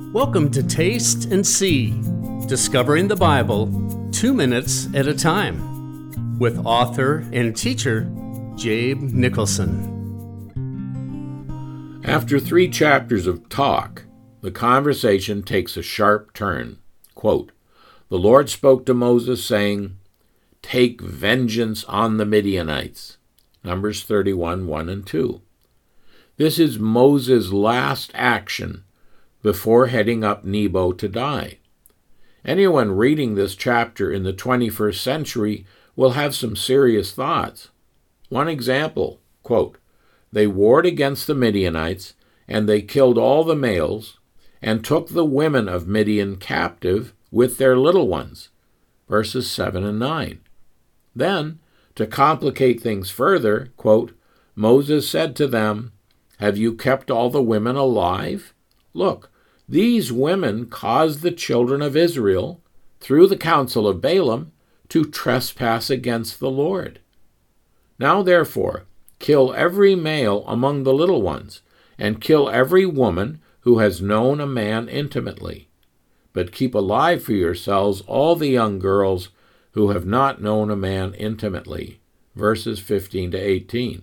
Welcome to Taste and See, discovering the Bible 2 minutes at a time, with author and teacher Jabe Nicholson. After 3 chapters of talk, the conversation takes a sharp turn. Quote, "The Lord spoke to Moses, saying, 'Take vengeance on the Midianites.'" Numbers 31, 1 and 2. This is Moses' last action before heading up Nebo to die. Anyone reading this chapter in the 21st century will have some serious thoughts. One example, quote, "They warred against the Midianites, and they killed all the males, and took the women of Midian captive with their little ones," verses 7 and 9. Then, to complicate things further, quote, "Moses said to them, 'Have you kept all the women alive? Look, these women caused the children of Israel, through the counsel of Balaam, to trespass against the Lord. Now therefore, kill every male among the little ones, and kill every woman who has known a man intimately. But keep alive for yourselves all the young girls who have not known a man intimately," verses 15 to 18.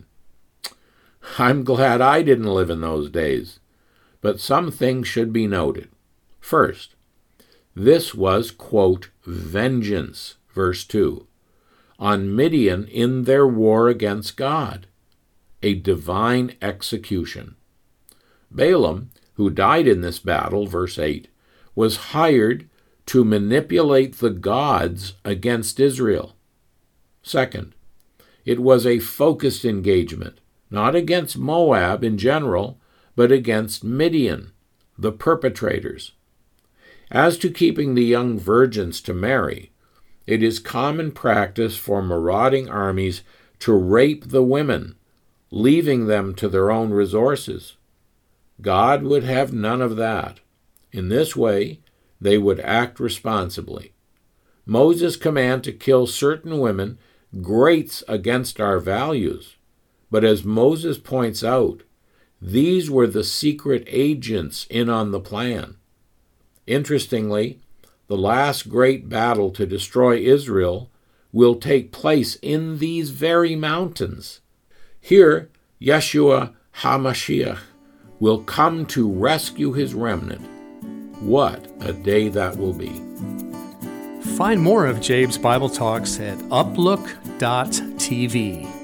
I'm glad I didn't live in those days, but some things should be noted. First, this was, quote, "vengeance," verse 2, on Midian in their war against God, a divine execution. Balaam, who died in this battle, verse 8, was hired to manipulate the gods against Israel. Second, it was a focused engagement, not against Moab in general, but against Midian, the perpetrators. As to keeping the young virgins to marry, it is common practice for marauding armies to rape the women, leaving them to their own resources. God would have none of that. In this way, they would act responsibly. Moses' command to kill certain women grates against our values. But as Moses points out, these were the secret agents in on the plan. Interestingly, the last great battle to destroy Israel will take place in these very mountains. Here, Yeshua HaMashiach will come to rescue his remnant. What a day that will be. Find more of Jabe's Bible Talks at uplook.tv.